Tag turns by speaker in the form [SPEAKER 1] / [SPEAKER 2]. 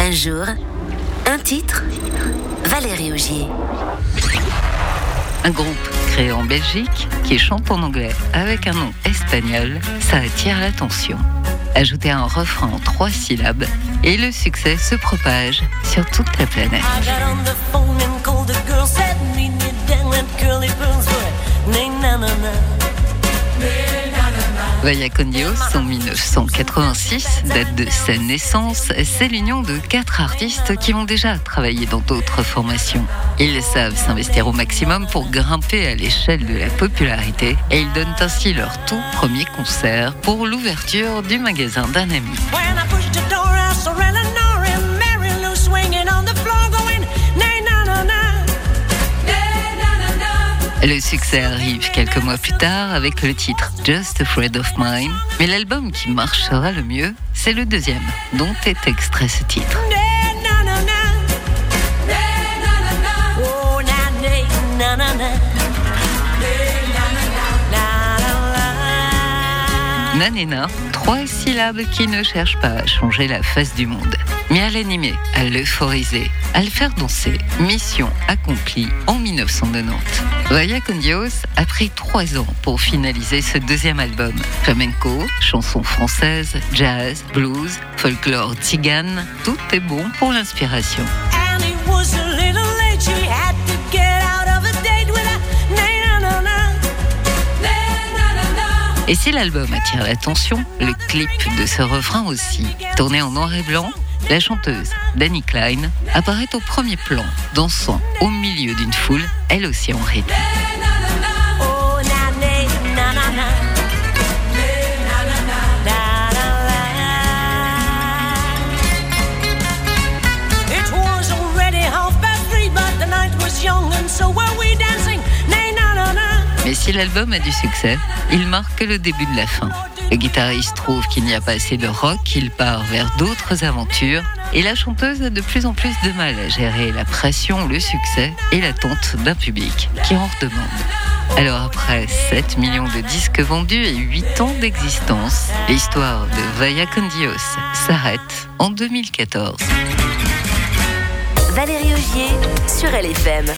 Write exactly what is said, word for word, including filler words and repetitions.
[SPEAKER 1] Un jour, un titre, Valérie Augier.
[SPEAKER 2] Un groupe créé en Belgique qui chante en anglais avec un nom espagnol, ça attire l'attention. Ajoutez un refrain en trois syllabes et le succès se propage sur toute la planète. Vaya con Dios en dix-neuf cent quatre-vingt-six, date de sa naissance, c'est l'union de quatre artistes qui ont déjà travaillé dans d'autres formations. Ils savent s'investir au maximum pour grimper à l'échelle de la popularité et ils donnent ainsi leur tout premier concert pour l'ouverture du magasin d'un ami. Le succès arrive quelques mois plus tard avec le titre Just a Friend of Mine, mais l'album qui marchera le mieux, c'est le deuxième, dont est extrait ce titre. Nanena, trois syllabes qui ne cherchent pas à changer la face du monde, mais à l'animer, à l'euphoriser, à le faire danser. Mission accomplie en dix-neuf cent quatre-vingt-dix. Vaya con Dios a pris trois ans pour finaliser ce deuxième album. Flamenco, chansons françaises, jazz, blues, folklore tzigane, tout est bon pour l'inspiration. Et si l'album attire l'attention, le clip de ce refrain aussi. Tourné en noir et blanc, la chanteuse Dani Klein apparaît au premier plan, dansant au milieu d'une foule, elle aussi en rythme. Mais si l'album a du succès, il marque le début de la fin. Le guitariste trouve qu'il n'y a pas assez de rock, il part vers d'autres aventures et la chanteuse a de plus en plus de mal à gérer la pression, le succès et l'attente d'un public qui en redemande. Alors après sept millions de disques vendus et huit ans d'existence, l'histoire de Vaya con Dios s'arrête en deux mille quatorze.
[SPEAKER 1] Valérie Augier sur L F M.